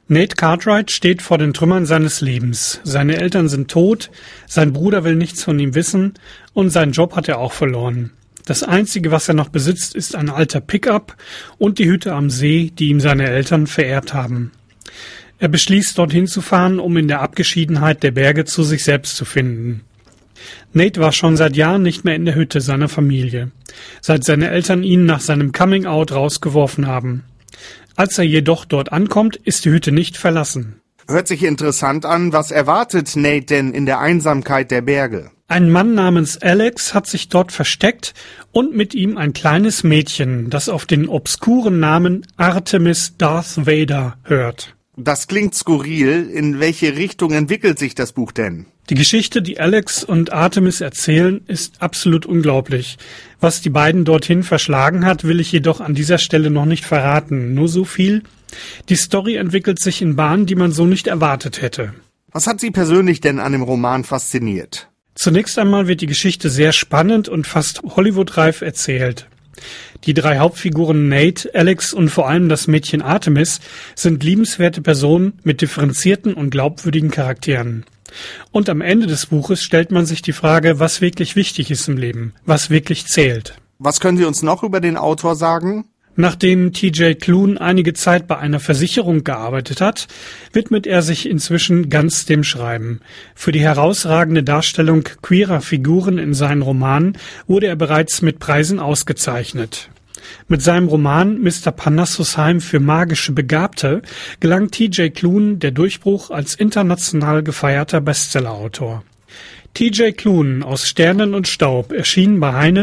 Nate Cartwright steht vor den Trümmern seines Lebens. Seine Eltern sind tot, sein Bruder will nichts von ihm wissen und seinen Job hat er auch verloren. Das Einzige, was er noch besitzt, ist ein alter Pickup und die Hütte am See, die ihm seine Eltern vererbt haben. Er beschließt, dorthin zu fahren, um in der Abgeschiedenheit der Berge zu sich selbst zu finden. Nate war schon seit Jahren nicht mehr in der Hütte seiner Familie, seit seine Eltern ihn nach seinem Coming-out rausgeworfen haben. Als er jedoch dort ankommt, ist die Hütte nicht verlassen. Hört sich interessant an. Was erwartet Nate denn in der Einsamkeit der Berge? Ein Mann namens Alex hat sich dort versteckt und mit ihm ein kleines Mädchen, das auf den obskuren Namen Artemis Darth Vader hört. Das klingt skurril. In welche Richtung entwickelt sich das Buch denn? Die Geschichte, die Alex und Artemis erzählen, ist absolut unglaublich. Was die beiden dorthin verschlagen hat, will ich jedoch an dieser Stelle noch nicht verraten. Nur so viel: Die Story entwickelt sich in Bahnen, die man so nicht erwartet hätte. Was hat Sie persönlich denn an dem Roman fasziniert? Zunächst einmal wird die Geschichte sehr spannend und fast Hollywood-reif erzählt. Die drei Hauptfiguren Nate, Alex und vor allem das Mädchen Artemis sind liebenswerte Personen mit differenzierten und glaubwürdigen Charakteren. Und am Ende des Buches stellt man sich die Frage, was wirklich wichtig ist im Leben, was wirklich zählt. Was können Sie uns noch über den Autor sagen? Nachdem T.J. Klune einige Zeit bei einer Versicherung gearbeitet hat, widmet er sich inzwischen ganz dem Schreiben. Für die herausragende Darstellung queerer Figuren in seinen Romanen wurde er bereits mit Preisen ausgezeichnet. Mit seinem Roman Mr. Parnassus Heim für magische Begabte gelang T.J. Klune der Durchbruch als international gefeierter Bestsellerautor. T.J. Klune aus Sternen und Staub erschien bei Heine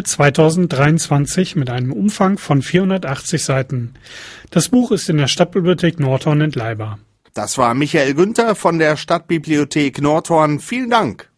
2023 mit einem Umfang von 480 Seiten. Das Buch ist in der Stadtbibliothek Nordhorn entleihbar. Das war Michael Günther von der Stadtbibliothek Nordhorn. Vielen Dank.